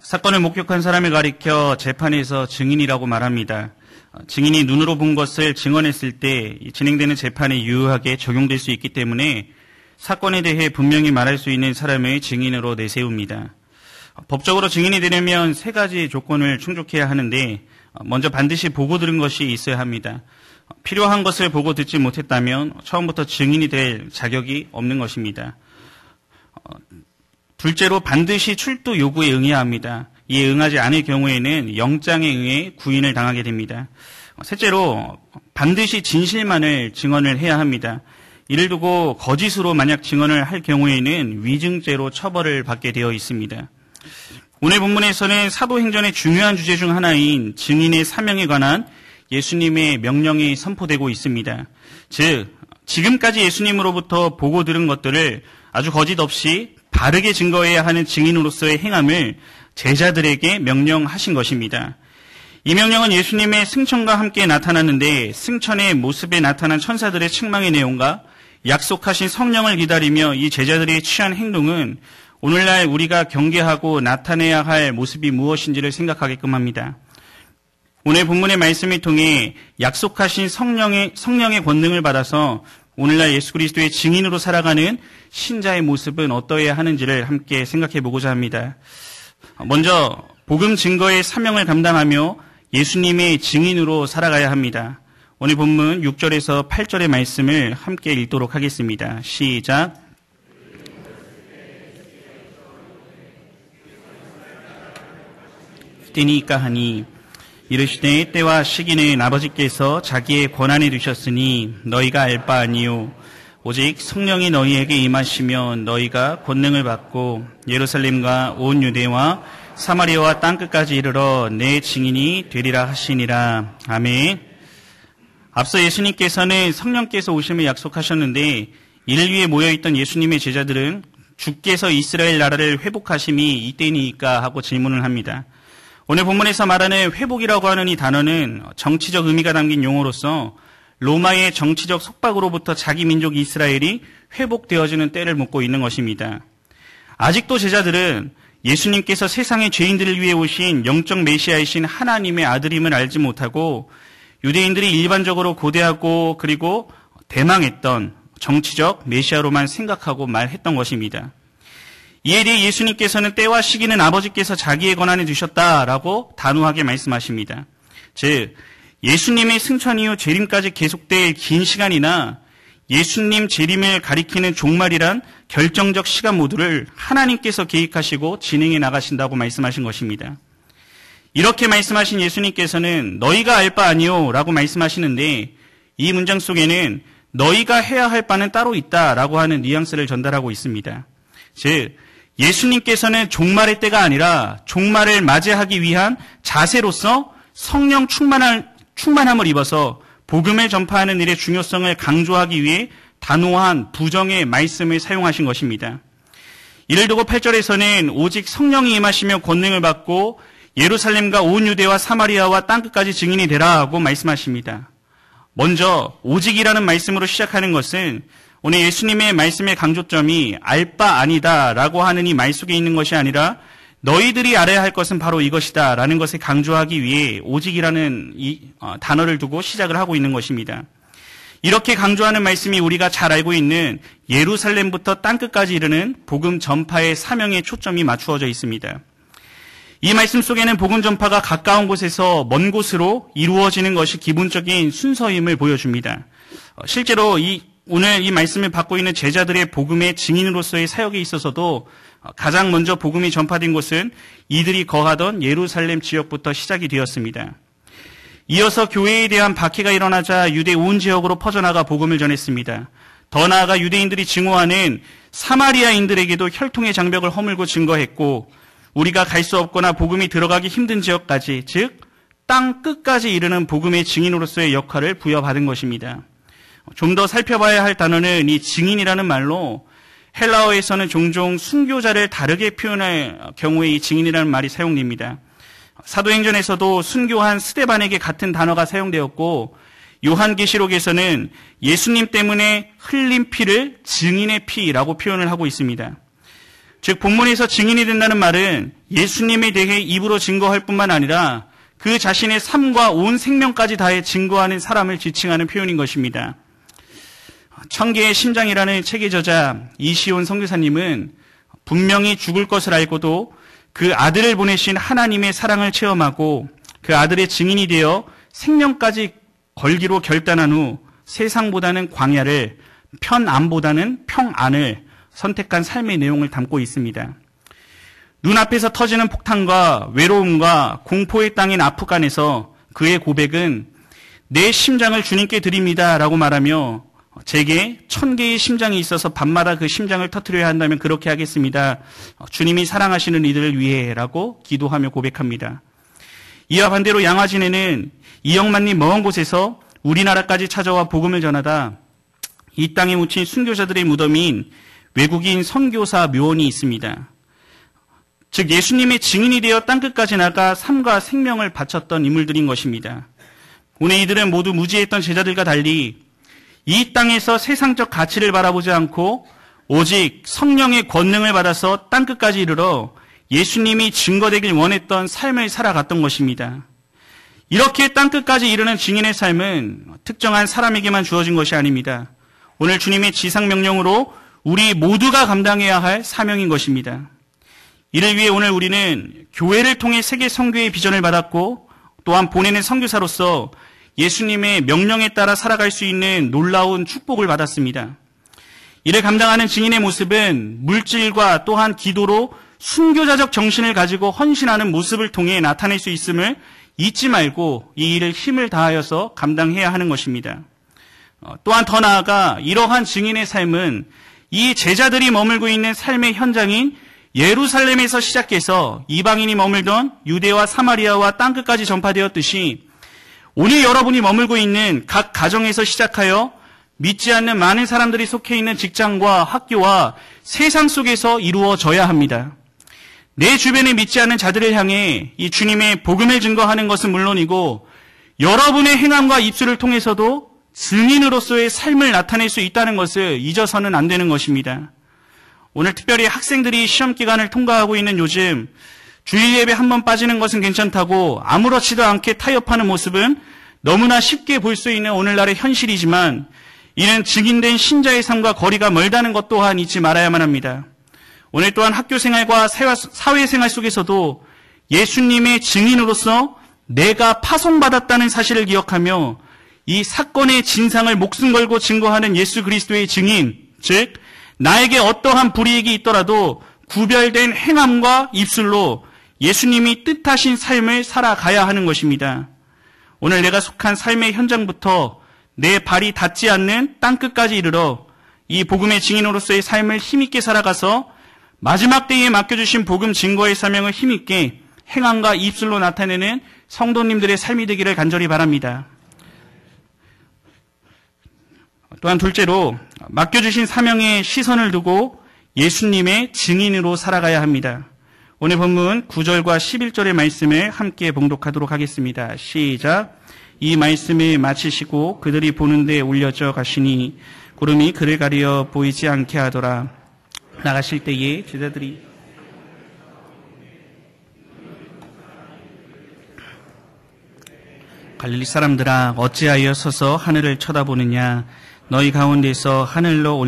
사건을 목격한 사람을 가리켜 재판에서 증인이라고 말합니다. 증인이 눈으로 본 것을 증언했을 때 진행되는 재판에 유효하게 적용될 수 있기 때문에 사건에 대해 분명히 말할 수 있는 사람을 증인으로 내세웁니다. 법적으로 증인이 되려면 세 가지 조건을 충족해야 하는데 먼저 반드시 보고 들은 것이 있어야 합니다. 필요한 것을 보고 듣지 못했다면 처음부터 증인이 될 자격이 없는 것입니다. 둘째로 반드시 출두 요구에 응해야 합니다. 이에 응하지 않을 경우에는 영장에 의해 구인을 당하게 됩니다. 셋째로 반드시 진실만을 증언을 해야 합니다. 이를 두고 거짓으로 만약 증언을 할 경우에는 위증죄로 처벌을 받게 되어 있습니다. 오늘 본문에서는 사도행전의 중요한 주제 중 하나인 증인의 사명에 관한 예수님의 명령이 선포되고 있습니다. 즉 지금까지 예수님으로부터 보고 들은 것들을 아주 거짓 없이 바르게 증거해야 하는 증인으로서의 행함을 제자들에게 명령하신 것입니다. 이 명령은 예수님의 승천과 함께 나타났는데 승천의 모습에 나타난 천사들의 책망의 내용과 약속하신 성령을 기다리며 이 제자들이 취한 행동은 오늘날 우리가 경계하고 나타내야 할 모습이 무엇인지를 생각하게끔 합니다. 오늘 본문의 말씀을 통해 약속하신 성령의 권능을 받아서 오늘날 예수 그리스도의 증인으로 살아가는 신자의 모습은 어떠해야 하는지를 함께 생각해 보고자 합니다. 먼저 복음 증거의 사명을 감당하며 예수님의 증인으로 살아가야 합니다. 오늘 본문 6절에서 8절의 말씀을 함께 읽도록 하겠습니다. 시작. 때니까 하니 이르시되 때와 시기는 아버지께서 자기의 권한에 두셨으니 너희가 알 바 아니요 오직 성령이 너희에게 임하시면 너희가 권능을 받고 예루살렘과 온 유대와 사마리아와 땅끝까지 이르러 내 증인이 되리라 하시니라. 아멘. 앞서 예수님께서는 성령께서 오심을 약속하셨는데 이를 위해 모여있던 예수님의 제자들은 주께서 이스라엘 나라를 회복하심이 이때니까 하고 질문을 합니다. 오늘 본문에서 말하는 회복이라고 하는 이 단어는 정치적 의미가 담긴 용어로서 로마의 정치적 속박으로부터 자기 민족 이스라엘이 회복되어지는 때를 묻고 있는 것입니다. 아직도 제자들은 예수님께서 세상의 죄인들을 위해 오신 영적 메시아이신 하나님의 아들임을 알지 못하고 유대인들이 일반적으로 고대하고 그리고 대망했던 정치적 메시아로만 생각하고 말했던 것입니다. 이에 대해 예수님께서는 때와 시기는 아버지께서 자기의 권한에 두셨다라고 단호하게 말씀하십니다. 즉 예수님의 승천 이후 재림까지 계속될 긴 시간이나 예수님 재림을 가리키는 종말이란 결정적 시간 모두를 하나님께서 계획하시고 진행해 나가신다고 말씀하신 것입니다. 이렇게 말씀하신 예수님께서는 너희가 알 바 아니요 라고 말씀하시는데 이 문장 속에는 너희가 해야 할 바는 따로 있다라고 하는 뉘앙스를 전달하고 있습니다. 즉 예수님께서는 종말의 때가 아니라 종말을 맞이하기 위한 자세로서 성령 충만함을 입어서 복음을 전파하는 일의 중요성을 강조하기 위해 단호한 부정의 말씀을 사용하신 것입니다. 이를 두고 8절에서는 오직 성령이 임하시며 권능을 받고 예루살렘과 온 유대와 사마리아와 땅끝까지 증인이 되라 하고 말씀하십니다. 먼저 오직이라는 말씀으로 시작하는 것은 오늘 예수님의 말씀의 강조점이 알 바 아니다 라고 하는 이 말 속에 있는 것이 아니라 너희들이 알아야 할 것은 바로 이것이다 라는 것을 강조하기 위해 오직이라는 이 단어를 두고 시작을 하고 있는 것입니다. 이렇게 강조하는 말씀이 우리가 잘 알고 있는 예루살렘부터 땅끝까지 이르는 복음 전파의 사명에 초점이 맞추어져 있습니다. 이 말씀 속에는 복음 전파가 가까운 곳에서 먼 곳으로 이루어지는 것이 기본적인 순서임을 보여줍니다. 실제로 오늘 이 말씀을 받고 있는 제자들의 복음의 증인으로서의 사역에 있어서도 가장 먼저 복음이 전파된 곳은 이들이 거하던 예루살렘 지역부터 시작이 되었습니다. 이어서 교회에 대한 박해가 일어나자 유대 온 지역으로 퍼져나가 복음을 전했습니다. 더 나아가 유대인들이 증오하는 사마리아인들에게도 혈통의 장벽을 허물고 증거했고 우리가 갈 수 없거나 복음이 들어가기 힘든 지역까지 즉 땅 끝까지 이르는 복음의 증인으로서의 역할을 부여받은 것입니다. 좀 더 살펴봐야 할 단어는 이 증인이라는 말로 헬라어에서는 종종 순교자를 다르게 표현할 경우에 이 증인이라는 말이 사용됩니다. 사도행전에서도 순교한 스데반에게 같은 단어가 사용되었고 요한계시록에서는 예수님 때문에 흘린 피를 증인의 피라고 표현을 하고 있습니다. 즉 본문에서 증인이 된다는 말은 예수님에 대해 입으로 증거할 뿐만 아니라 그 자신의 삶과 온 생명까지 다해 증거하는 사람을 지칭하는 표현인 것입니다. 천개의 심장이라는 책의 저자 이시온 선교사님은 분명히 죽을 것을 알고도 그 아들을 보내신 하나님의 사랑을 체험하고 그 아들의 증인이 되어 생명까지 걸기로 결단한 후 세상보다는 광야를, 편안보다는 평안을 선택한 삶의 내용을 담고 있습니다. 눈앞에서 터지는 폭탄과 외로움과 공포의 땅인 아프간에서 그의 고백은 내 심장을 주님께 드립니다 라고 말하며 제게 1000개의 심장이 있어서 밤마다 그 심장을 터뜨려야 한다면 그렇게 하겠습니다. 주님이 사랑하시는 이들을 위해 라고 기도하며 고백합니다. 이와 반대로 양화진에는 이영만님 먼 곳에서 우리나라까지 찾아와 복음을 전하다 이 땅에 묻힌 순교자들의 무덤인 외국인 선교사 묘원이 있습니다. 즉 예수님의 증인이 되어 땅끝까지 나가 삶과 생명을 바쳤던 인물들인 것입니다. 오늘 이들은 모두 무지했던 제자들과 달리 이 땅에서 세상적 가치를 바라보지 않고 오직 성령의 권능을 받아서 땅끝까지 이르러 예수님이 증거되길 원했던 삶을 살아갔던 것입니다. 이렇게 땅끝까지 이르는 증인의 삶은 특정한 사람에게만 주어진 것이 아닙니다. 오늘 주님의 지상명령으로 우리 모두가 감당해야 할 사명인 것입니다. 이를 위해 오늘 우리는 교회를 통해 세계 선교의 비전을 받았고 또한 보내는 선교사로서 예수님의 명령에 따라 살아갈 수 있는 놀라운 축복을 받았습니다. 이를 감당하는 증인의 모습은 물질과 또한 기도로 순교자적 정신을 가지고 헌신하는 모습을 통해 나타낼 수 있음을 잊지 말고 이 일을 힘을 다하여서 감당해야 하는 것입니다. 또한 더 나아가 이러한 증인의 삶은 이 제자들이 머물고 있는 삶의 현장인 예루살렘에서 시작해서 이방인이 머물던 유대와 사마리아와 땅끝까지 전파되었듯이 오늘 여러분이 머물고 있는 각 가정에서 시작하여 믿지 않는 많은 사람들이 속해 있는 직장과 학교와 세상 속에서 이루어져야 합니다. 내 주변에 믿지 않는 자들을 향해 이 주님의 복음을 증거하는 것은 물론이고 여러분의 행함과 입술을 통해서도 증인으로서의 삶을 나타낼 수 있다는 것을 잊어서는 안 되는 것입니다. 오늘 특별히 학생들이 시험 기간을 통과하고 있는 요즘 주일 예배 한 번 빠지는 것은 괜찮다고 아무렇지도 않게 타협하는 모습은 너무나 쉽게 볼 수 있는 오늘날의 현실이지만 이는 증인된 신자의 삶과 거리가 멀다는 것 또한 잊지 말아야만 합니다. 오늘 또한 학교 생활과 사회생활 속에서도 예수님의 증인으로서 내가 파송받았다는 사실을 기억하며 이 사건의 진상을 목숨 걸고 증거하는 예수 그리스도의 증인, 즉 나에게 어떠한 불이익이 있더라도 구별된 행함과 입술로 예수님이 뜻하신 삶을 살아가야 하는 것입니다. 오늘 내가 속한 삶의 현장부터 내 발이 닿지 않는 땅끝까지 이르러 이 복음의 증인으로서의 삶을 힘있게 살아가서 마지막 때에 맡겨주신 복음 증거의 사명을 힘있게 행함과 입술로 나타내는 성도님들의 삶이 되기를 간절히 바랍니다. 또한 둘째로 맡겨주신 사명에 시선을 두고 예수님의 증인으로 살아가야 합니다. 오늘 본문 9절과 11절의 말씀을 함께 봉독하도록 하겠습니다. 시작. 이 말씀을 마치시고 그들이 보는 데 올려져 가시니 구름이 그를 가려 보이지 않게 하더라. 나가실 때에 제자들이 갈릴리 사람들아 어찌하여 서서 하늘을 쳐다보느냐 너희 가운데서 하늘로